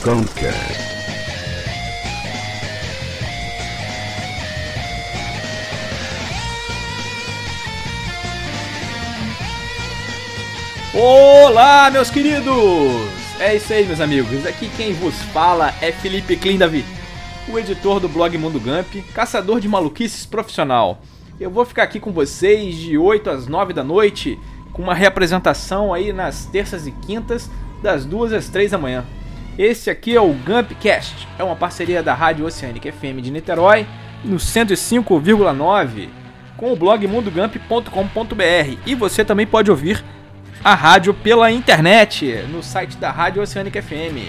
Gumpcast. Olá, meus queridos! É isso aí, meus amigos. Aqui quem vos fala é Felipe Klindavi, o editor do blog Mundo Gump, caçador de maluquices profissional. Eu vou ficar aqui com vocês de 8 às 9 da noite, com uma reapresentação aí nas terças e quintas, das 2 às 3 da manhã. Esse aqui é o Gumpcast, é uma parceria da Rádio Oceânica FM de Niterói, no 105,9, com o blog mundogump.com.br. E você também pode ouvir a rádio pela internet, no site da Rádio Oceânica FM.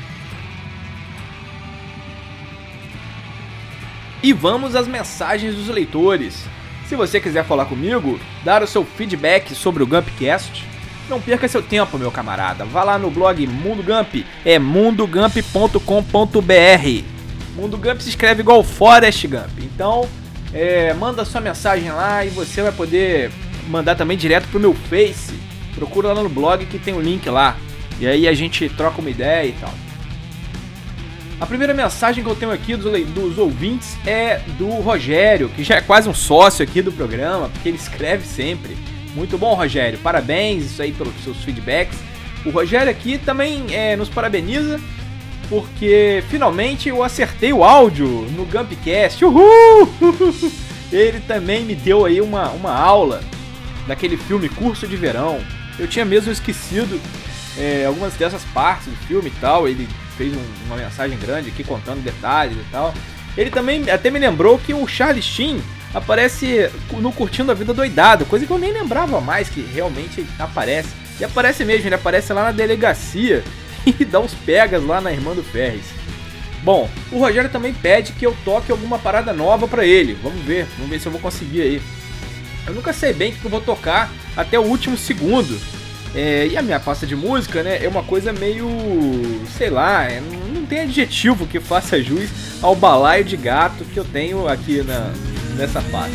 E vamos às mensagens dos leitores. Se você quiser falar comigo, dar o seu feedback sobre o Gumpcast, não perca seu tempo, meu camarada. Vá lá no blog Mundo Gump, é mundogump.com.br. Mundo Gump se escreve igual Forrest Gump. Então, manda sua mensagem lá e você vai poder mandar também direto pro meu Face. Procura lá no blog que tem o link lá. E aí a gente troca uma ideia e tal. A primeira mensagem que eu tenho aqui dos ouvintes é do Rogério, que já é quase um sócio aqui do programa, porque ele escreve sempre. Muito bom, Rogério. Parabéns isso aí pelos seus feedbacks. O Rogério aqui também nos parabeniza, porque finalmente eu acertei o áudio no Gumpcast. Uhul! Ele também me deu aí uma aula daquele filme Curso de Verão. Eu tinha mesmo esquecido algumas dessas partes do filme e tal. Ele fez uma mensagem grande aqui contando detalhes e tal. Ele também até me lembrou que o Charlie Sheen aparece no Curtindo a Vida Doidado, coisa que eu nem lembrava mais que realmente aparece. E aparece mesmo, ele aparece lá na delegacia e dá uns pegas lá na irmã do Ferris. Bom, o Rogério também pede que eu toque alguma parada nova pra ele. Vamos ver se eu vou conseguir aí. Eu nunca sei bem o que eu vou tocar até o último segundo. E a minha pasta de música, né, é uma coisa meio, sei lá, não tem adjetivo que faça jus ao balaio de gato que eu tenho aqui nessa pasta.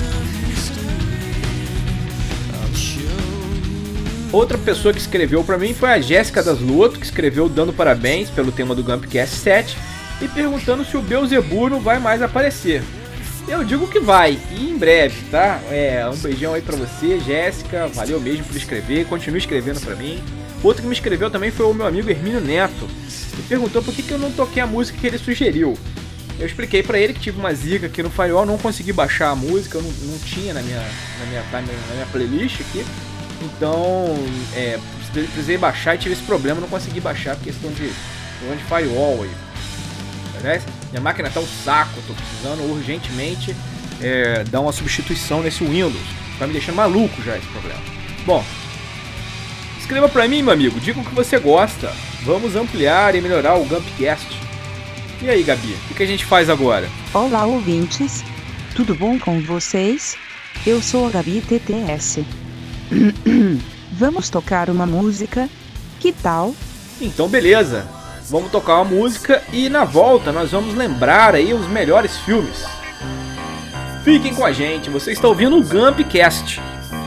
Outra pessoa que escreveu pra mim foi a Jéssica das Luoto, que escreveu dando parabéns pelo tema do Gumpcast 7 e perguntando se o Beelzebub não vai mais aparecer. Eu digo que vai, e em breve, tá? Um beijão aí pra você, Jéssica, valeu mesmo por escrever, continue escrevendo pra mim. Outro que me escreveu também foi o meu amigo Hermínio Neto, e perguntou por que eu não toquei a música que ele sugeriu. Eu expliquei pra ele que tive uma zica aqui no Firewall, não consegui baixar a música, eu não tinha na minha playlist aqui, então precisei baixar e tive esse problema, não consegui baixar, porque questão de Firewall aí. Minha máquina tá um saco, tô precisando urgentemente dar uma substituição nesse Windows. Tá me deixando maluco já esse problema. Bom, escreva pra mim, meu amigo, diga o que você gosta. Vamos ampliar e melhorar o Gumpcast. E aí, Gabi, o que a gente faz agora? Olá, ouvintes. Tudo bom com vocês? Eu sou a Gabi TTS. Vamos tocar uma música? Que tal? Então, beleza. Vamos tocar uma música e na volta nós vamos lembrar aí os melhores filmes. Fiquem com a gente, você está ouvindo o Gumpcast.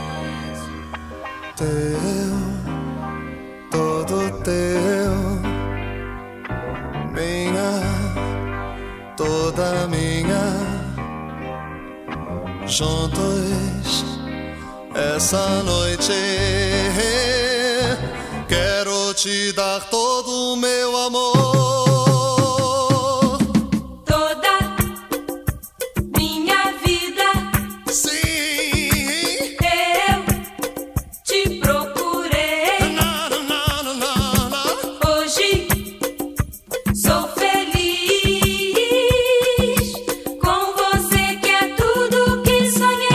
Todo teu, minha, toda minha, juntos essa noite. Quero te dar todo o meu amor. Toda minha vida. Sim. Eu te procurei. Na, na, na, na, na, na. Hoje sou feliz. Com você que é tudo que sonhei.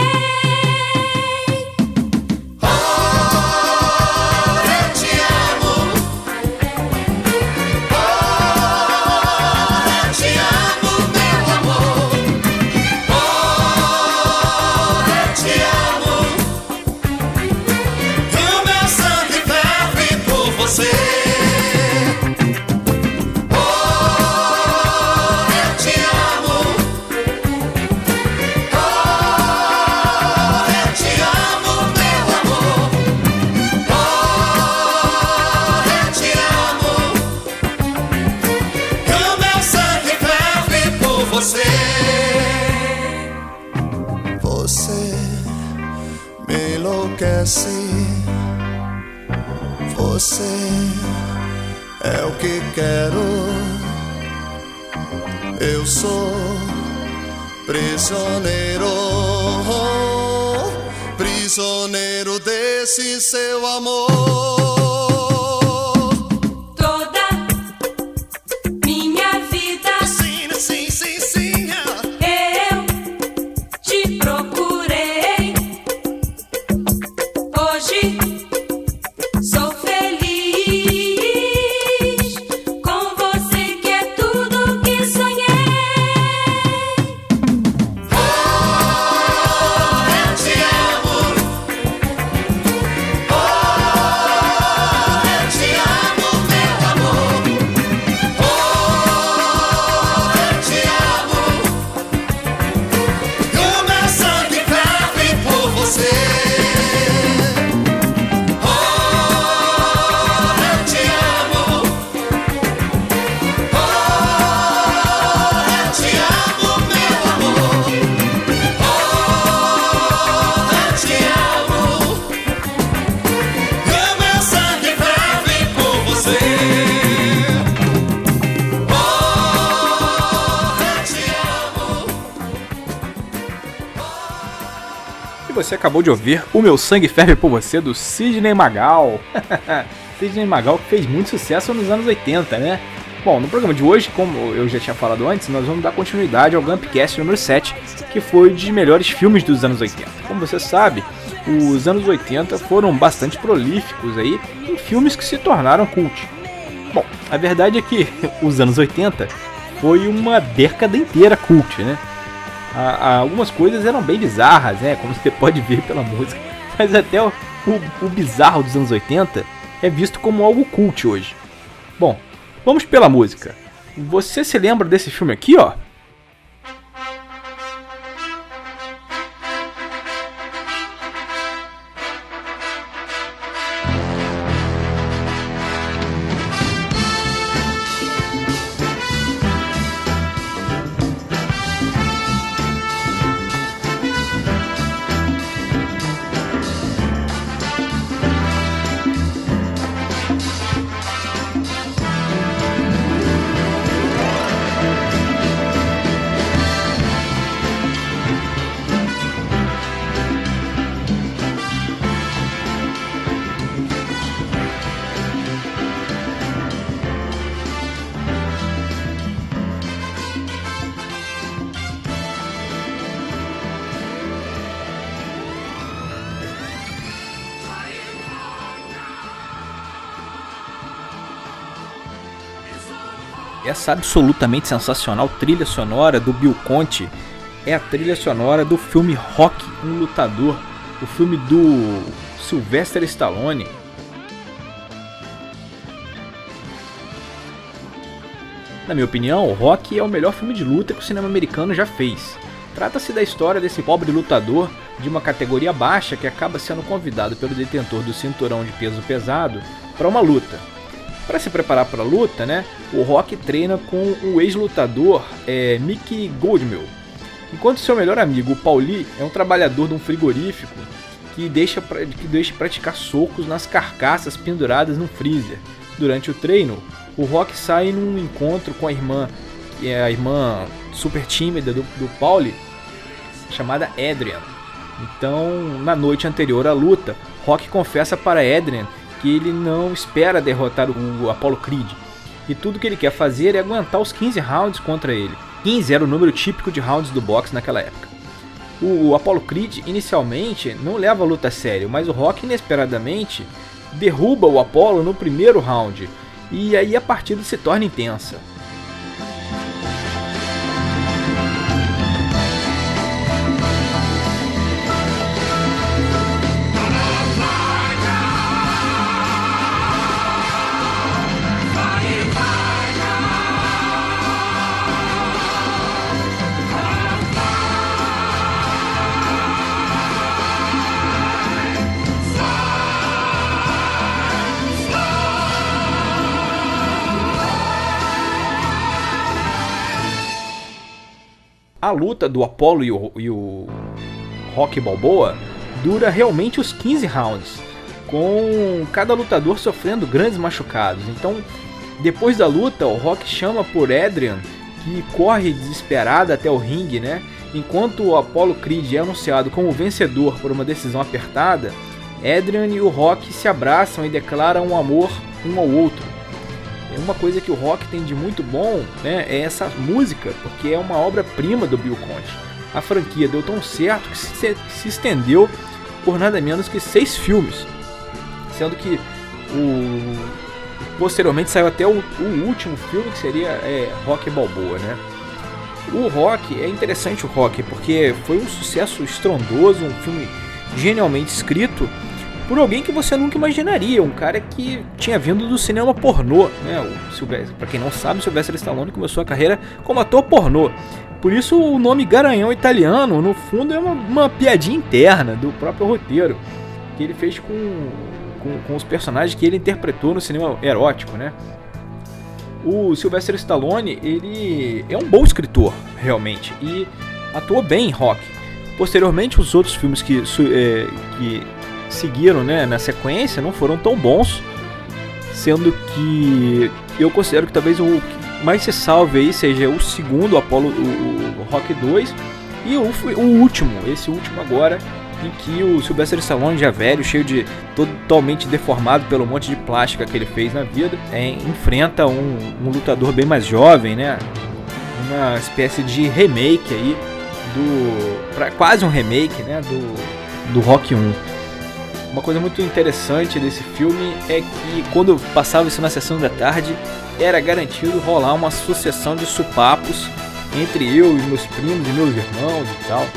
Eu te amo. Você me enlouquece. Você é o que quero. Eu sou prisioneiro, prisioneiro desse seu amor. Você acabou de ouvir O Meu Sangue Ferve por Você, do Sidney Magal. Sidney Magal, que fez muito sucesso nos anos 80, né? Bom, no programa de hoje, como eu já tinha falado antes, nós vamos dar continuidade ao Gumpcast número 7, que foi dos melhores filmes dos anos 80. Como você sabe, os anos 80 foram bastante prolíficos aí em filmes que se tornaram cult. Bom, a verdade é que os anos 80 foi uma década inteira cult, né? Algumas coisas eram bem bizarras, né? Como você pode ver pela música. Mas até o bizarro dos anos 80 é visto como algo cult hoje. Bom, vamos pela música. Você se lembra desse filme aqui, ó? Essa absolutamente sensacional trilha sonora do Bill Conti é a trilha sonora do filme Rocky, um Lutador, o filme do Sylvester Stallone. Na minha opinião, Rocky é o melhor filme de luta que o cinema americano já fez. Trata-se da história desse pobre lutador de uma categoria baixa que acaba sendo convidado pelo detentor do cinturão de peso pesado para uma luta. Para se preparar para a luta, né, o Rocky treina com o ex-lutador Mickey Goldmill, enquanto seu melhor amigo, o Paulie, é um trabalhador de um frigorífico que deixa praticar socos nas carcaças penduradas no freezer. Durante o treino, o Rocky sai num encontro com a irmã, que é a irmã super tímida do Paulie, chamada Adrian. Então, na noite anterior à luta, Rocky confessa para Adrian que ele não espera derrotar o Apollo Creed, e tudo que ele quer fazer é aguentar os 15 rounds contra ele. 15 era o número típico de rounds do boxe naquela época. O Apollo Creed inicialmente não leva a luta a sério, mas o Rocky inesperadamente derruba o Apollo no primeiro round, e aí a partida se torna intensa. A luta do Apollo e o Rocky Balboa dura realmente os 15 rounds, com cada lutador sofrendo grandes machucados. Então, depois da luta, o Rocky chama por Adrian, que corre desesperado até o ringue, né? Enquanto o Apollo Creed é anunciado como vencedor por uma decisão apertada, Adrian e o Rocky se abraçam e declaram um amor um ao outro. Uma coisa que o Rocky tem de muito bom, né, é essa música, porque é uma obra-prima do Bill Conti. A franquia deu tão certo que se estendeu por nada menos que 6 filmes, sendo que posteriormente saiu até o último filme, que seria Rocky Balboa, né? O Rocky, é interessante o Rocky, porque foi um sucesso estrondoso, um filme genialmente escrito por alguém que você nunca imaginaria, um cara que tinha vindo do cinema pornô, né? Para quem não sabe, o Sylvester Stallone começou a carreira como ator pornô. Por isso o nome Garanhão Italiano, no fundo, é uma piadinha interna do próprio roteiro, que ele fez com os personagens que ele interpretou no cinema erótico, né? O Sylvester Stallone, ele é um bom escritor, realmente, e atuou bem em Rocky. Posteriormente, os outros filmes que seguiram, né, na sequência não foram tão bons, sendo que eu considero que talvez o que mais se salve aí seja o segundo, o Rocky 2, e o último, esse último agora, em que o Sylvester Stallone, já velho, cheio de totalmente deformado pelo monte de plástica que ele fez na vida, enfrenta um lutador bem mais jovem, né? Uma espécie de remake aí quase um remake, né, do Rocky 1. Uma coisa muito interessante desse filme é que quando passava isso na sessão da tarde, era garantido rolar uma sucessão de supapos entre eu e meus primos e meus irmãos e tal.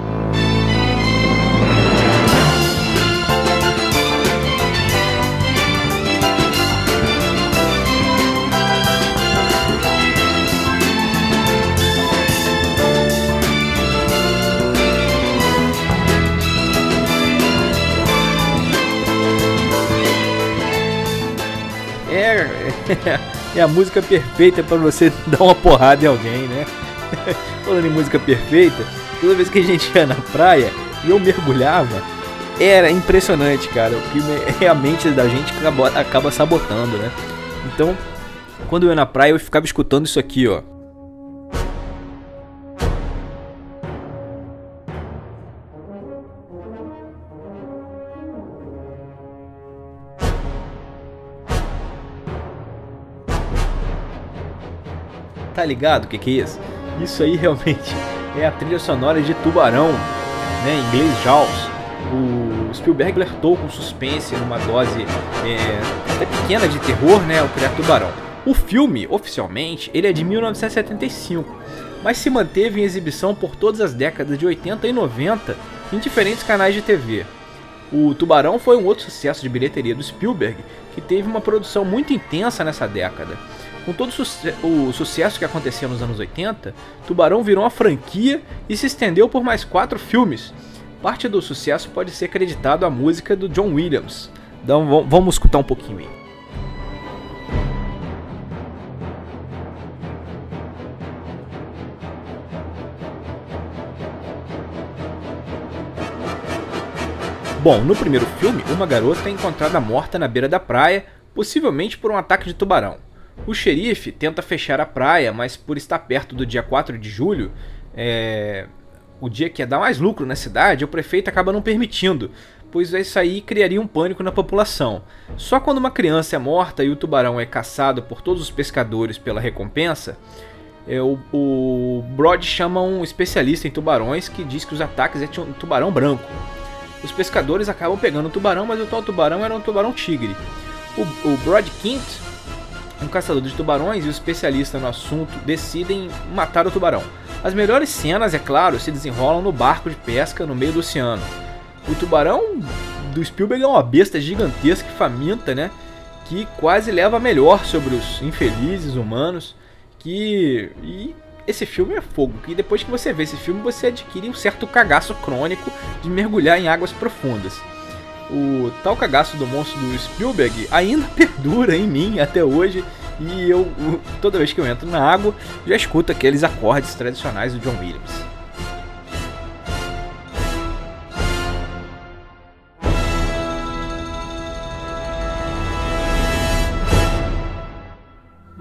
É a música perfeita para você dar uma porrada em alguém, né? Falando em música perfeita, toda vez que a gente ia na praia e eu mergulhava, era impressionante, cara. O que a mente da gente acaba sabotando, né? Então, quando eu ia na praia, eu ficava escutando isso aqui, ó. Tá ligado o que é isso? Isso aí realmente é a trilha sonora de Tubarão, né, em inglês Jaws. O Spielberg alertou com suspense numa dose até pequena de terror, né, ao criar Tubarão. O filme, oficialmente, ele é de 1975, mas se manteve em exibição por todas as décadas de 80 e 90 em diferentes canais de TV. O Tubarão foi um outro sucesso de bilheteria do Spielberg, que teve uma produção muito intensa nessa década. Com todo o sucesso que aconteceu nos anos 80, Tubarão virou uma franquia e se estendeu por mais 4 filmes. Parte do sucesso pode ser acreditado à música do John Williams. Então vamos escutar um pouquinho aí. Bom, no primeiro filme, uma garota é encontrada morta na beira da praia, possivelmente por um ataque de tubarão. O xerife tenta fechar a praia, mas por estar perto do dia 4 de julho, o dia que ia dar mais lucro na cidade, o prefeito acaba não permitindo, pois isso aí criaria um pânico na população. Só quando uma criança é morta e o tubarão é caçado por todos os pescadores pela recompensa, o Brod chama um especialista em tubarões que diz que os ataques é um tubarão branco. Os pescadores acabam pegando o tubarão, mas o tal tubarão era um tubarão tigre. O Brod Kint, um caçador de tubarões e o especialista no assunto, decidem matar o tubarão. As melhores cenas, é claro, se desenrolam no barco de pesca no meio do oceano. O tubarão do Spielberg é uma besta gigantesca e faminta, né? Que quase leva a melhor sobre os infelizes humanos. E esse filme é fogo, que depois que você vê esse filme, você adquire um certo cagaço crônico de mergulhar em águas profundas. O tal cagaço do monstro do Spielberg ainda perdura em mim até hoje, e toda vez que eu entro na água, já escuto aqueles acordes tradicionais do John Williams.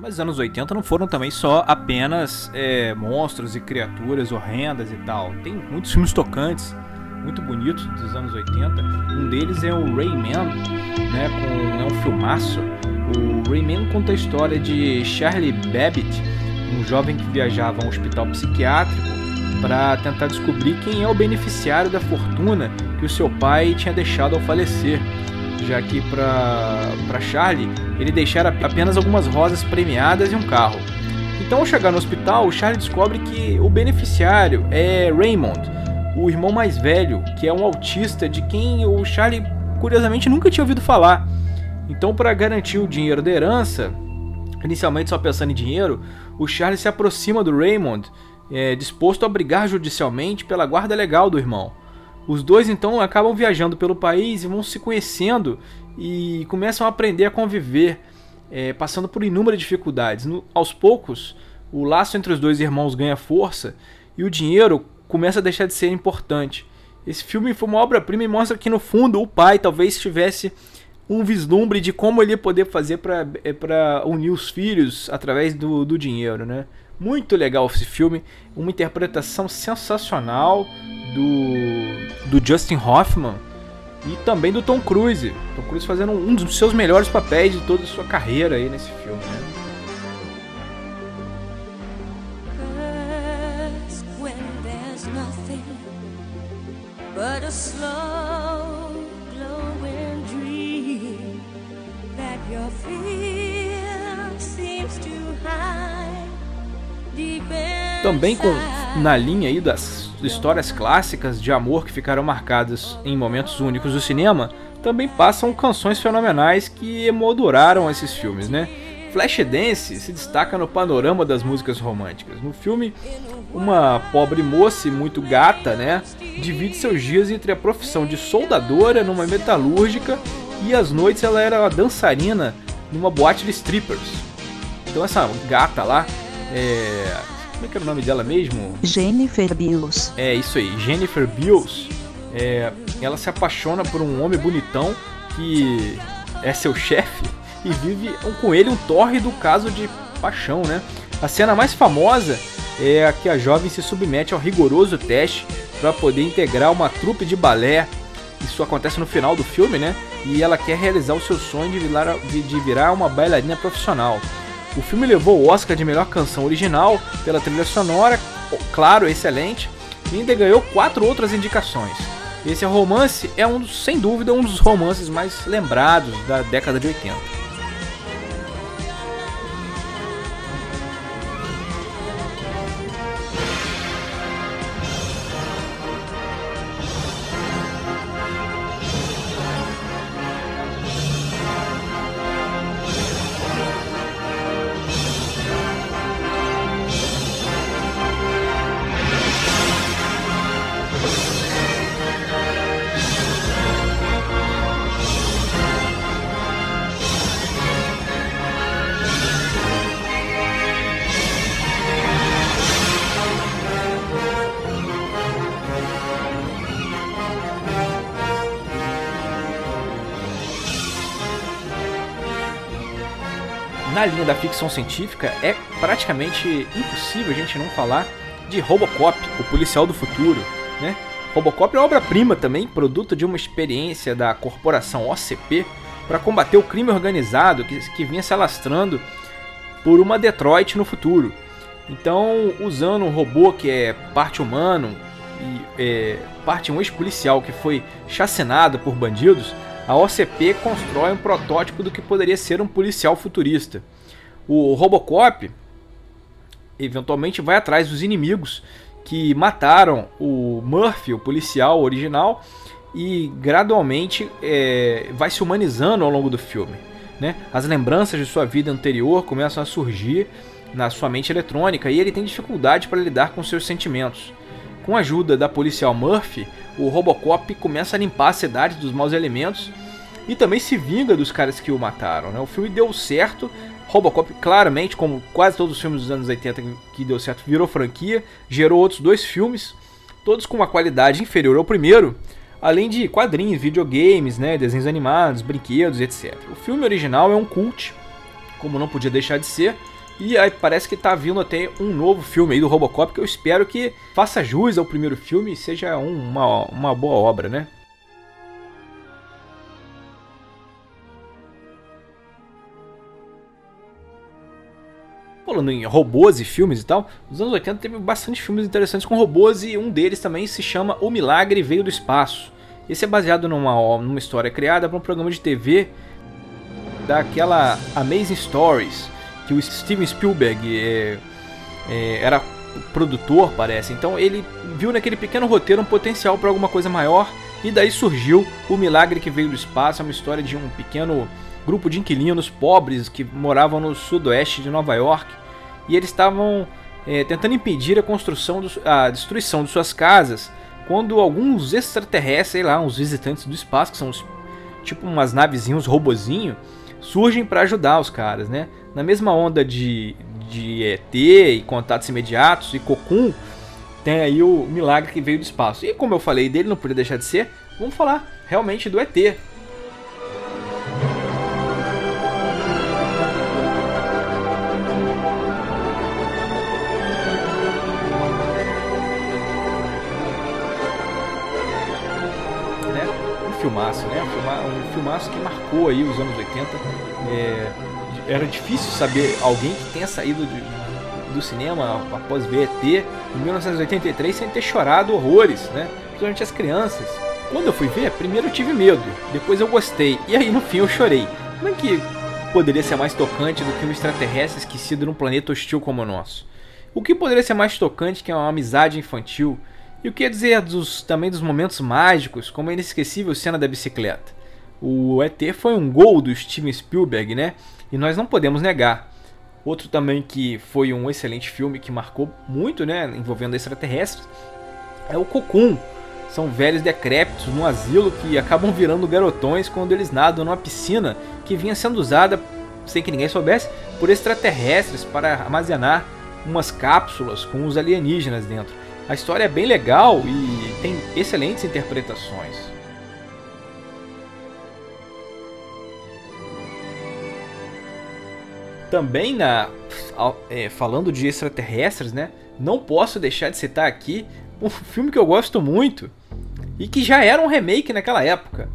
Mas os anos 80 não foram também só apenas monstros e criaturas horrendas e tal. Tem muitos filmes tocantes, muito bonitos dos anos 80. Um deles é o Rayman, né, é um filmaço. O Rayman conta a história de Charlie Babbitt, um jovem que viajava a um hospital psiquiátrico para tentar descobrir quem é o beneficiário da fortuna que o seu pai tinha deixado ao falecer, já que para Charlie ele deixara apenas algumas rosas premiadas e um carro. Então, ao chegar no hospital, o Charlie descobre que o beneficiário é Raymond, o irmão mais velho, que é um autista de quem o Charlie curiosamente nunca tinha ouvido falar. Então, para garantir o dinheiro da herança, inicialmente só pensando em dinheiro, o Charlie se aproxima do Raymond, disposto a brigar judicialmente pela guarda legal do irmão. Os dois então acabam viajando pelo país e vão se conhecendo e começam a aprender a conviver, passando por inúmeras dificuldades. Aos poucos, o laço entre os dois irmãos ganha força e o dinheiro começa a deixar de ser importante. Esse filme foi uma obra-prima e mostra que, no fundo, o pai talvez tivesse um vislumbre de como ele ia poder fazer para unir os filhos através do dinheiro, né? Muito legal esse filme, uma interpretação sensacional do Dustin Hoffman e também do Tom Cruise. Tom Cruise fazendo um dos seus melhores papéis de toda a sua carreira aí nesse filme, né? Também na linha aí das histórias clássicas de amor que ficaram marcadas em momentos únicos do cinema, também passam canções fenomenais que emolduraram esses filmes, né? Flashdance se destaca no panorama das músicas românticas. No filme, uma pobre moça e muito gata, né, divide seus dias entre a profissão de soldadora numa metalúrgica e às noites ela era uma dançarina numa boate de strippers. Então essa gata lá, como é que era o nome dela mesmo? Jennifer Beals. É isso aí, Jennifer Beals. Ela se apaixona por um homem bonitão que é seu chefe e vive com ele um tórrido caso de paixão, né? A cena mais famosa é a que a jovem se submete ao rigoroso teste para poder integrar uma trupe de balé. Isso acontece no final do filme, né? E ela quer realizar o seu sonho de virar uma bailarina profissional. O filme levou o Oscar de melhor canção original pela trilha sonora, claro, excelente, e ainda ganhou 4 outras indicações. Esse romance é sem dúvida um dos romances mais lembrados da década de 80. Na linha da ficção científica, é praticamente impossível a gente não falar de Robocop, o policial do futuro, né? Robocop é uma obra-prima também, produto de uma experiência da corporação OCP para combater o crime organizado que vinha se alastrando por uma Detroit no futuro. Então, usando um robô que é parte humano e parte um ex-policial que foi chacinado por bandidos, a OCP constrói um protótipo do que poderia ser um policial futurista. O Robocop eventualmente vai atrás dos inimigos que mataram o Murphy, o policial original, e gradualmente vai se humanizando ao longo do filme, né? As lembranças de sua vida anterior começam a surgir na sua mente eletrônica e ele tem dificuldade para lidar com seus sentimentos. Com a ajuda da policial Murphy, o Robocop começa a limpar a cidade dos maus elementos e também se vinga dos caras que o mataram, né? O filme deu certo. Robocop, claramente, como quase todos os filmes dos anos 80 que deu certo, virou franquia, gerou outros 2 filmes, todos com uma qualidade inferior ao primeiro, além de quadrinhos, videogames, né, desenhos animados, brinquedos, etc. O filme original é um cult, como não podia deixar de ser, E aí parece que tá vindo até um novo filme aí do Robocop, que eu espero que faça jus ao primeiro filme e seja uma boa obra, né? Falando em robôs e filmes e tal, nos anos 80 teve bastante filmes interessantes com robôs e um deles também se chama O Milagre Veio do Espaço. Esse é baseado numa história criada para um programa de TV daquela Amazing Stories, que o Steven Spielberg era produtor, parece. Então ele viu naquele pequeno roteiro um potencial para alguma coisa maior e daí surgiu O Milagre que Veio do Espaço. É uma história de um pequeno grupo de inquilinos pobres que moravam no sudoeste de Nova York e eles estavam tentando impedir a destruição de suas casas quando alguns extraterrestres, sei lá, uns visitantes do espaço, que são tipo umas navezinhas, uns robozinhos, surgem para ajudar os caras, né? Na mesma onda de ET e Contatos Imediatos e Cocoon, tem aí o Milagre que Veio do Espaço. E como eu falei dele, não podia deixar de ser, vamos falar realmente do ET. Filmaço, né? Um filmaço que marcou aí os anos 80. Era difícil saber alguém que tenha saído do cinema após ver ET em 1983 sem ter chorado horrores, né? Principalmente as crianças. Quando eu fui ver, primeiro eu tive medo, depois eu gostei, e aí no fim eu chorei. Como é que poderia ser mais tocante do que um extraterrestre esquecido num planeta hostil como o nosso? O que poderia ser mais tocante que uma amizade infantil? E o que dizer também dos momentos mágicos, como a inesquecível cena da bicicleta? O ET foi um gol do Steven Spielberg, né? E nós não podemos negar. Outro também que foi um excelente filme que marcou muito, né? Envolvendo extraterrestres, é o Cocoon. São velhos decrépitos num asilo que acabam virando garotões quando eles nadam numa piscina que vinha sendo usada, sem que ninguém soubesse, por extraterrestres para armazenar umas cápsulas com os alienígenas dentro. A história é bem legal e tem excelentes interpretações. Também falando de extraterrestres, né? Não posso deixar de citar aqui um filme que eu gosto muito e que já era um remake naquela época.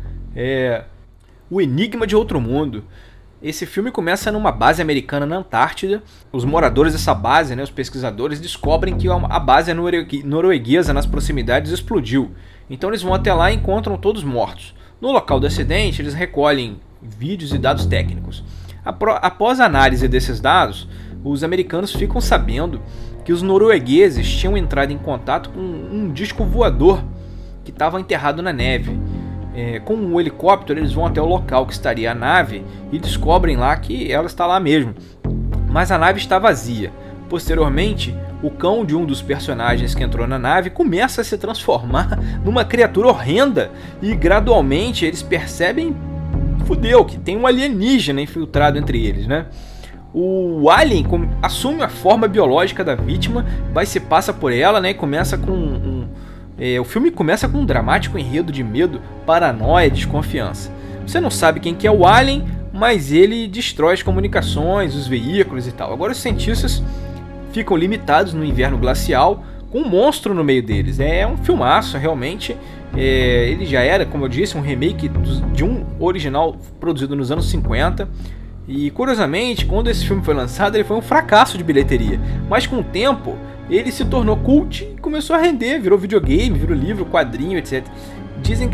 O Enigma de Outro Mundo. Esse filme começa numa base americana na Antártida. Os moradores dessa base, né, os pesquisadores, descobrem que a base norueguesa nas proximidades explodiu. Então eles vão até lá e encontram todos mortos. No local do acidente, eles recolhem vídeos e dados técnicos. Após a análise desses dados, os americanos ficam sabendo que os noruegueses tinham entrado em contato com um disco voador que estava enterrado na neve. Com um helicóptero eles vão até o local que estaria a nave e descobrem lá que ela está lá mesmo, mas a nave está vazia. Posteriormente, o cão de um dos personagens que entrou na nave começa a se transformar numa criatura horrenda e gradualmente eles percebem, que tem um alienígena infiltrado entre eles, né? O alien assume a forma biológica da vítima, se passa por ela, né? E começa com o filme começa com um dramático enredo de medo, paranoia e desconfiança. Você não sabe quem que é o alien, mas ele destrói as comunicações, os veículos e tal. Agora os cientistas ficam limitados no inverno glacial com um monstro no meio deles. É um filmaço, realmente. Ele já era, como eu disse, um remake de um original produzido nos anos 50. E curiosamente, quando esse filme foi lançado, ele foi um fracasso de bilheteria. Mas com o tempo, ele se tornou cult e começou a render, virou videogame, virou livro, quadrinho, etc. Dizem que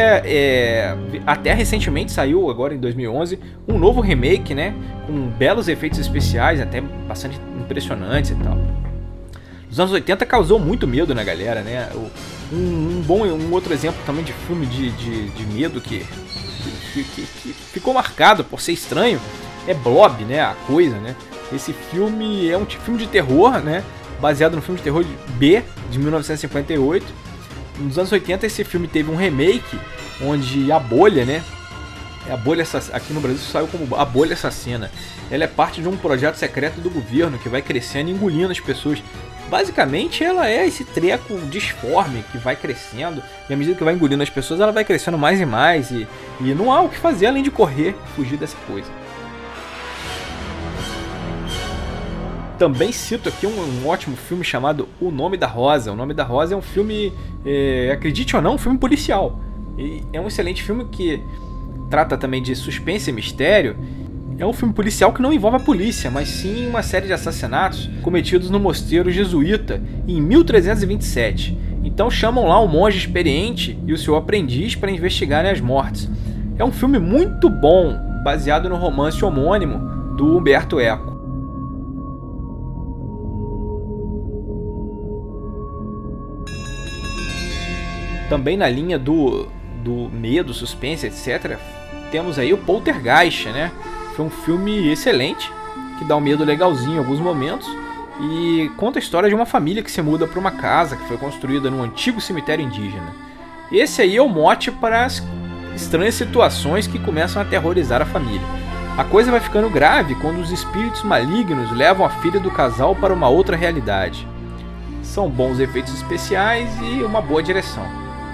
até recentemente saiu, agora em 2011, um novo remake, né, com belos efeitos especiais, até bastante impressionantes e tal. Nos anos 80 causou muito medo na galera, né? Um outro exemplo também de filme de medo que ficou marcado por ser estranho é Blob, né? A Coisa, né? Esse filme é um filme de terror, né? Baseado no filme de terror B, de 1958. Nos anos 80 esse filme teve um remake, onde a Bolha, né? A Bolha aqui no Brasil saiu como A Bolha Assassina. Ela é parte de um projeto secreto do governo que vai crescendo e engolindo as pessoas. Basicamente ela é esse treco disforme que vai crescendo, e à medida que vai engolindo as pessoas ela vai crescendo mais e mais, e não há o que fazer além de correr, fugir dessa coisa. Também cito aqui um ótimo filme chamado O Nome da Rosa. O Nome da Rosa é um filme, acredite ou não, um filme policial. E é um excelente filme que trata também de suspense e mistério. É um filme policial que não envolve a polícia, mas sim uma série de assassinatos cometidos no mosteiro jesuíta em 1327. Então chamam lá um monge experiente e o seu aprendiz para investigarem as mortes. É um filme muito bom, baseado no romance homônimo do Umberto Eco. Também na linha do medo, suspense, etc., temos aí o Poltergeist, né? Foi um filme excelente, que dá um medo legalzinho em alguns momentos, e conta a história de uma família que se muda para uma casa que foi construída num antigo cemitério indígena. Esse aí é o mote para as estranhas situações que começam a aterrorizar a família. A coisa vai ficando grave quando os espíritos malignos levam a filha do casal para uma outra realidade. São bons efeitos especiais e uma boa direção.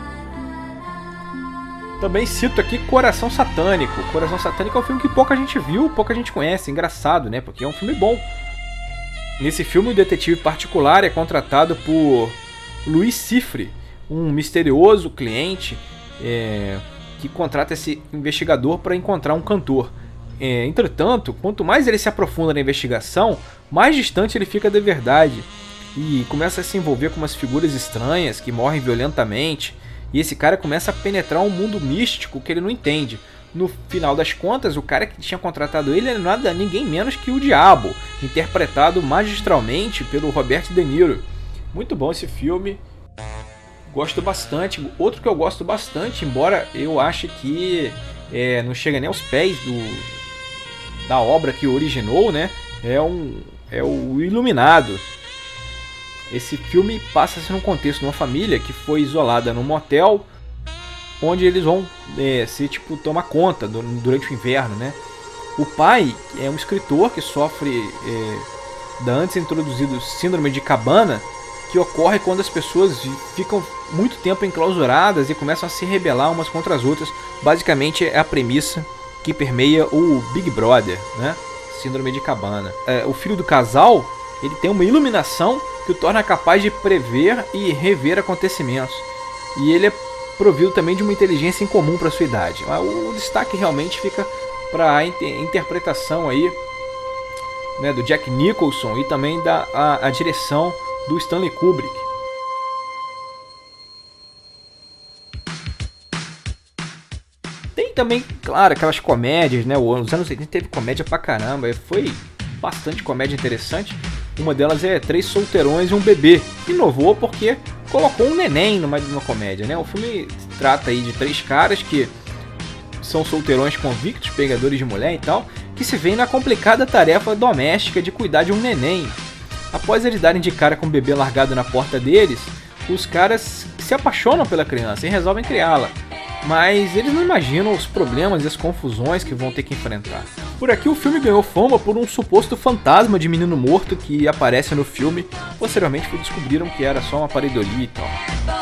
Também cito aqui Coração Satânico. Coração Satânico é um filme que pouca gente viu, pouca gente conhece. Engraçado, né? Porque é um filme bom. Nesse filme, o detetive particular é contratado por Luiz Cifre, um misterioso cliente que contrata esse investigador para encontrar um cantor. Entretanto, quanto mais ele se aprofunda na investigação, mais distante ele fica da verdade. E começa a se envolver com umas figuras estranhas que morrem violentamente. E esse cara começa a penetrar um mundo místico que ele não entende. No final das contas, o cara que tinha contratado ele é ninguém menos que o Diabo, interpretado magistralmente pelo Robert De Niro. Muito bom esse filme. Gosto bastante. Outro que eu gosto bastante, embora eu ache que não chega nem aos pés da obra que originou, né? É o Iluminado. Esse filme passa-se num contexto de uma família que foi isolada num motel, onde eles vão tomar conta durante o inverno, né? O pai é um escritor que sofre da antes introduzido síndrome de cabana, que ocorre quando as pessoas ficam muito tempo enclausuradas e começam a se rebelar umas contra as outras. Basicamente é a premissa que permeia o Big Brother, né? Síndrome de cabana. O filho do casal, ele tem uma iluminação que o torna capaz de prever e rever acontecimentos. E ele é provido também de uma inteligência incomum para sua idade. O destaque realmente fica para a interpretação aí, né, do Jack Nicholson e também a direção do Stanley Kubrick. Tem também, claro, aquelas comédias, né? Os anos 80 teve comédia pra caramba, foi bastante comédia interessante. Uma delas é Três Solteirões e um Bebê. Inovou porque colocou um neném numa comédia, né? O filme trata aí de três caras que são solteirões convictos, pegadores de mulher e tal, que se veem na complicada tarefa doméstica de cuidar de um neném. Após eles darem de cara com o bebê largado na porta deles, os caras se apaixonam pela criança e resolvem criá-la. Mas eles não imaginam os problemas e as confusões que vão ter que enfrentar. Por aqui o filme ganhou fama por um suposto fantasma de menino morto que aparece no filme. Posteriormente descobriram que era só uma pareidolia e tal.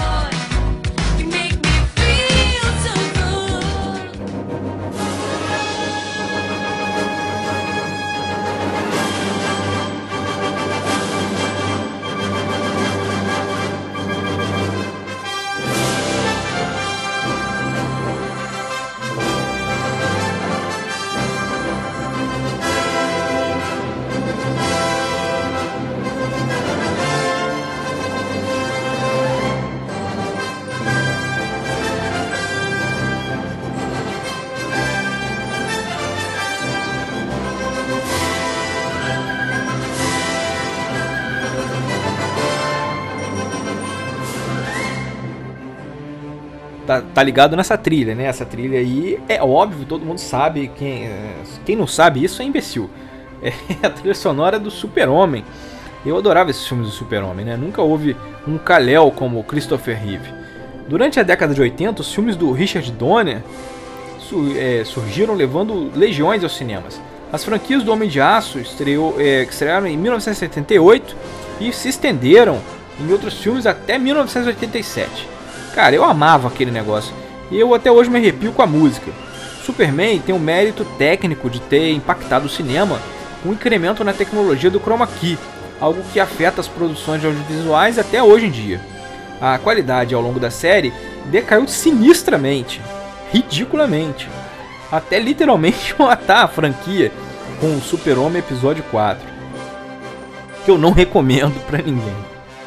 Tá ligado nessa trilha, né? Essa trilha aí é óbvio, todo mundo sabe. Quem não sabe isso é imbecil. É a trilha sonora do Super-Homem. Eu adorava esses filmes do Super-Homem, né? Nunca houve um Kal-El como Christopher Reeve. Durante a década de 80, os filmes do Richard Donner surgiram levando legiões aos cinemas. As franquias do Homem de Aço estrearam em 1978 e se estenderam em outros filmes até 1987. Cara, eu amava aquele negócio. E eu até hoje me arrepio com a música. Superman tem um mérito técnico de ter impactado o cinema com um incremento na tecnologia do chroma key, algo que afeta as produções audiovisuais até hoje em dia. A qualidade ao longo da série decaiu sinistramente, ridiculamente, até literalmente matar a franquia com o Super-Homem episódio 4, que eu não recomendo pra ninguém.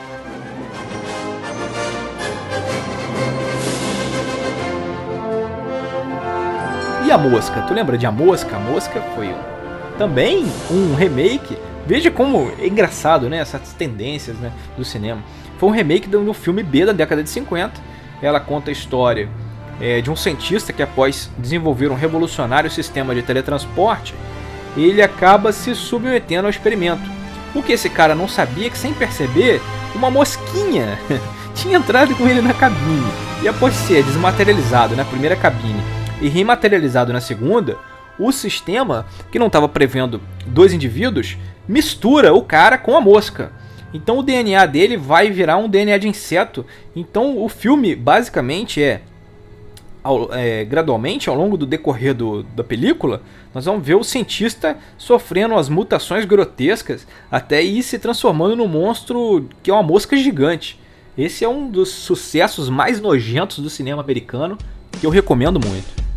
E A Mosca? Tu lembra de A Mosca? A Mosca foi também um remake. Veja como é engraçado, né? Essas tendências, né, do cinema. Foi um remake do filme B da década de 50. Ela conta a história de um cientista que, após desenvolver um revolucionário sistema de teletransporte, ele acaba se submetendo ao experimento. O que esse cara não sabia é que, sem perceber, uma mosquinha tinha entrado com ele na cabine. E após ser desmaterializado na primeira cabine e rematerializado na segunda, o sistema, que não estava prevendo 2 indivíduos, mistura o cara com a mosca. Então o DNA dele vai virar um DNA de inseto. Então o filme basicamente gradualmente, ao longo do decorrer da película, nós vamos ver o cientista sofrendo as mutações grotescas até ir se transformando num monstro que é uma mosca gigante. Esse é um dos sucessos mais nojentos do cinema americano, que eu recomendo muito.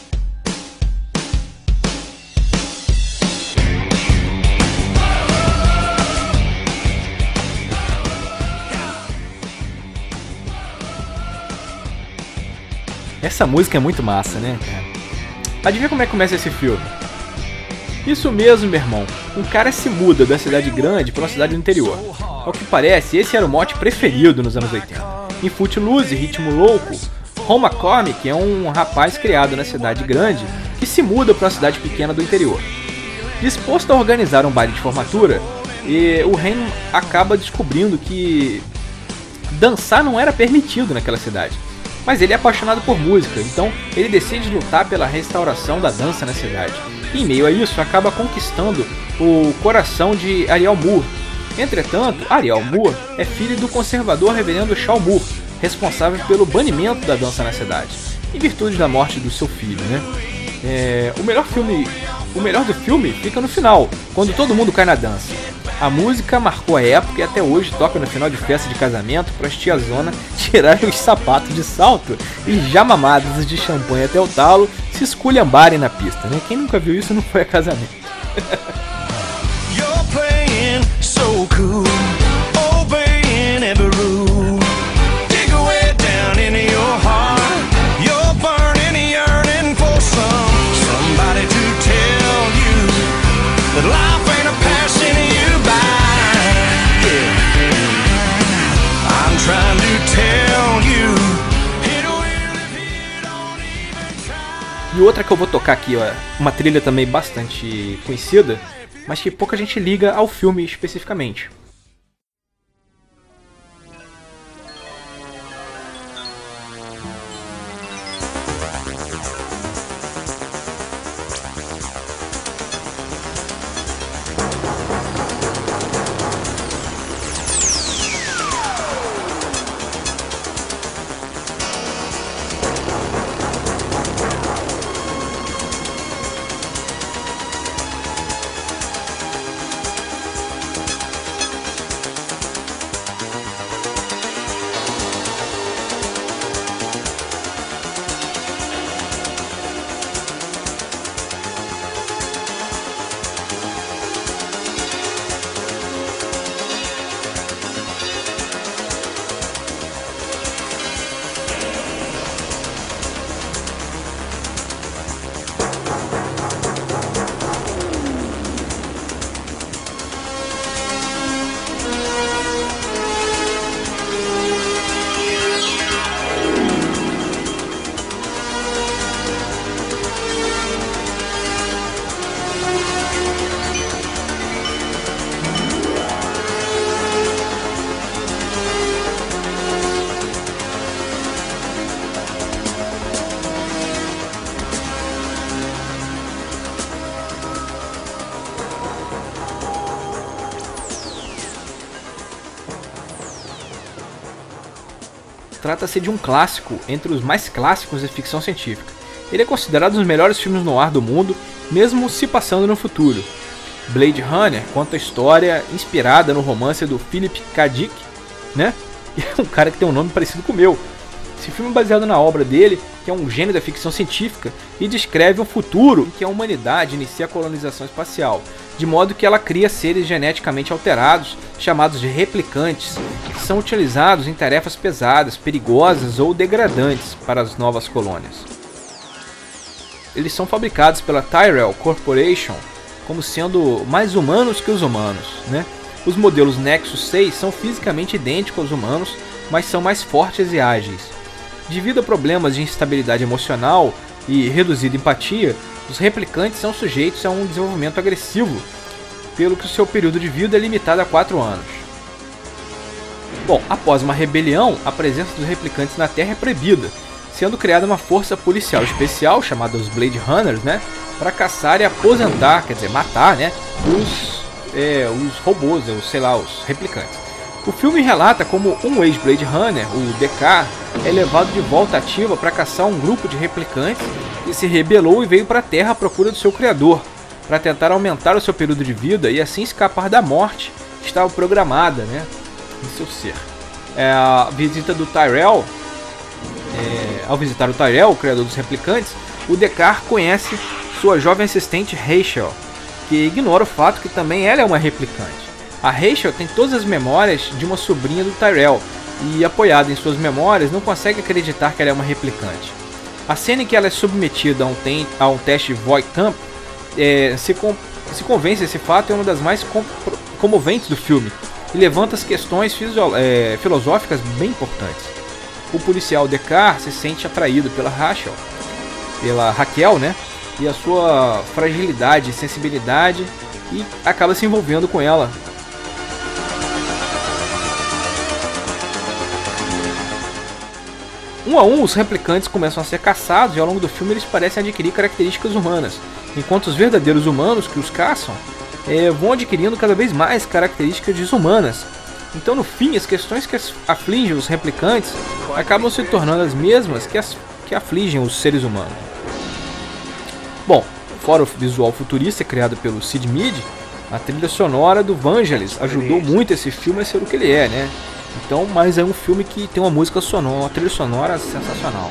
Essa música é muito massa, né, cara? Adivinha como é que começa esse filme? Isso mesmo, meu irmão. Um cara se muda da cidade grande para uma cidade do interior. Ao que parece, esse era o mote preferido nos anos 80. Em Footloose, Ritmo Louco, Ron McCormick é um rapaz criado na cidade grande que se muda para uma cidade pequena do interior. Disposto a organizar um baile de formatura, o Ren acaba descobrindo que dançar não era permitido naquela cidade. Mas ele é apaixonado por música, então ele decide lutar pela restauração da dança na cidade. E, em meio a isso, acaba conquistando o coração de Ariel Moore. Entretanto, Ariel Moore é filho do conservador reverendo Shaw Moore, responsável pelo banimento da dança na cidade, em virtude da morte do seu filho, né? O melhor do filme fica no final, quando todo mundo cai na dança. A música marcou a época e até hoje toca no final de festa de casamento para as tiazona tirarem os sapatos de salto e já mamadas de champanhe até o talo se esculhambarem na pista, né? Quem nunca viu isso não foi a casamento. You're playing so cool, obeying every rule. Dig away down into your heart. You're burning, yearning for somebody to tell you that life ain't a passing you by. Yeah. I'm trying to tell you. It will if you don't even try. E outra que eu vou tocar aqui, ó, uma trilha também bastante conhecida, mas que pouca gente liga ao filme especificamente. Trata-se de um clássico entre os mais clássicos de ficção científica. Ele é considerado um dos melhores filmes no ar do mundo, mesmo se passando no futuro. Blade Runner conta a história inspirada no romance do Philip K. Dick, né? E é um cara que tem um nome parecido com o meu. Esse filme é baseado na obra dele, que é um gênio da ficção científica, e descreve um futuro em que a humanidade inicia a colonização espacial, de modo que ela cria seres geneticamente alterados, chamados de replicantes, que são utilizados em tarefas pesadas, perigosas ou degradantes para as novas colônias. Eles são fabricados pela Tyrell Corporation como sendo mais humanos que os humanos, né? Os modelos Nexus 6 são fisicamente idênticos aos humanos, mas são mais fortes e ágeis. Devido a problemas de instabilidade emocional e reduzida empatia, os replicantes são sujeitos a um desenvolvimento agressivo, pelo que o seu período de vida é limitado a 4 anos. Bom, após uma rebelião, a presença dos replicantes na Terra é proibida, sendo criada uma força policial especial, chamada os Blade Runners, né, para caçar e aposentar, quer dizer, matar, né, os robôs, os replicantes. O filme relata como um ex-Blade Runner, o DK, é levado de volta ativa para caçar um grupo de replicantes que se rebelou e veio para a Terra à procura do seu criador, para tentar aumentar o seu período de vida e assim escapar da morte que estava programada, né, em seu ser. A visita do Tyrell, ao visitar o Tyrell, o criador dos replicantes, o DK conhece sua jovem assistente Rachel, que ignora o fato que também ela é uma replicante. A Rachel tem todas as memórias de uma sobrinha do Tyrell e, apoiada em suas memórias, não consegue acreditar que ela é uma replicante. A cena em que ela é submetida a um teste Voight-Kampff se convence desse fato é uma das mais comoventes do filme e levanta as questões filosóficas bem importantes. O policial Deckard se sente atraído pela Raquel, né? E a sua fragilidade e sensibilidade e acaba se envolvendo com ela. Um a um, os replicantes começam a ser caçados e ao longo do filme eles parecem adquirir características humanas, enquanto os verdadeiros humanos que os caçam vão adquirindo cada vez mais características desumanas. Então, no fim, as questões que afligem os replicantes acabam se tornando as mesmas que afligem os seres humanos. Bom, fora o visual futurista criado pelo Sid Mead, a trilha sonora do Vangelis ajudou muito esse filme a ser o que ele é, né? Então, mas é um filme que tem uma música sonora, uma trilha sonora sensacional.